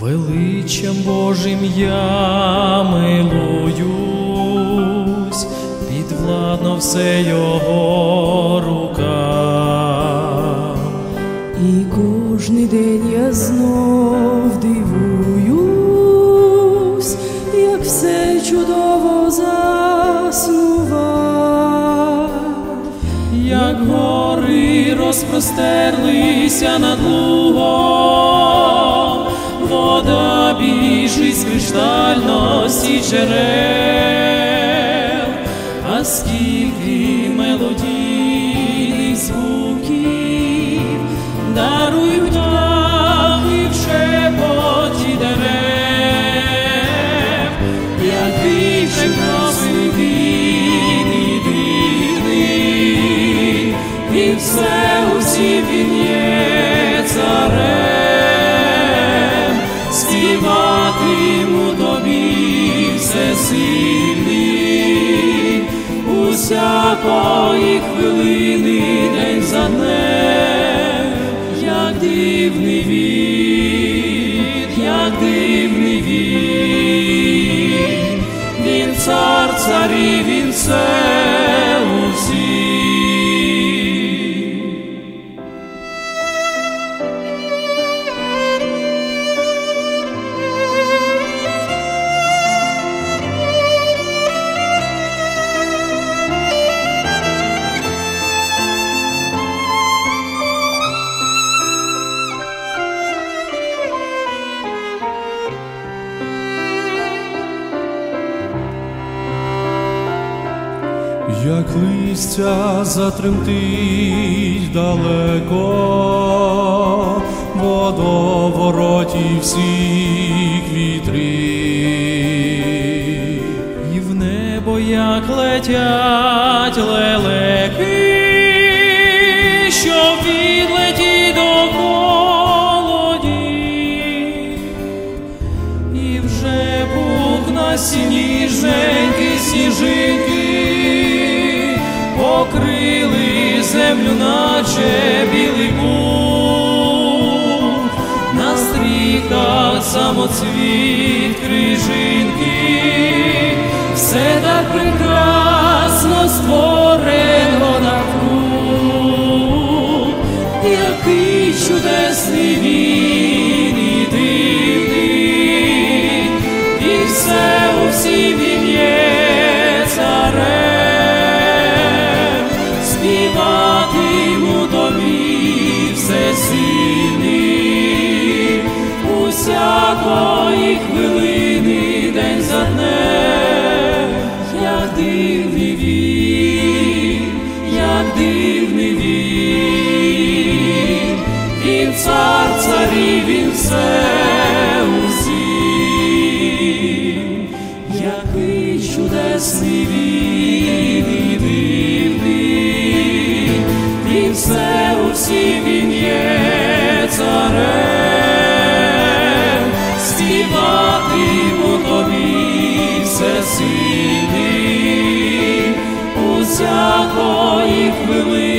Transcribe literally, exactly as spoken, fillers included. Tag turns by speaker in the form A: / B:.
A: Величчям Божим я милуюсь, підвладно все Його рукам.
B: І кожний день я знов дивуюсь, як все чудово заснував.
A: Як гори розпростерлися над лугом, вода біжить з криштальності джерел, а скільки мелодійних звуків дарують птахи в шепоті дерев, який прекрасний він і дивний, він все усім він є царем. Співатиму тобі всесильний, усякої хвилини, день за днем. Як дивний він, як дивний він, він цар царів, він все усім.
C: Як листя затремтить далеко, водовороті всіх вітрів,
A: І в небо як летять лелеки, щоб відлетіть до холодів, і вже пухна сніженькі сніжинки покрили землю, наче білий пух, на стріхах самоцвіт крижинки. Все так прекрасно створено навкруг, який чудесний він і дивний, і все у всім він є царем. Співатиму тобі всесильний, усякої хвилини, день за днем. Як дивний він, як дивний він, він цар царів, він все усім. Який чудесний він і дивний, він все усім, він є царем. Співатиму тобі всесильний, усякої хвилини,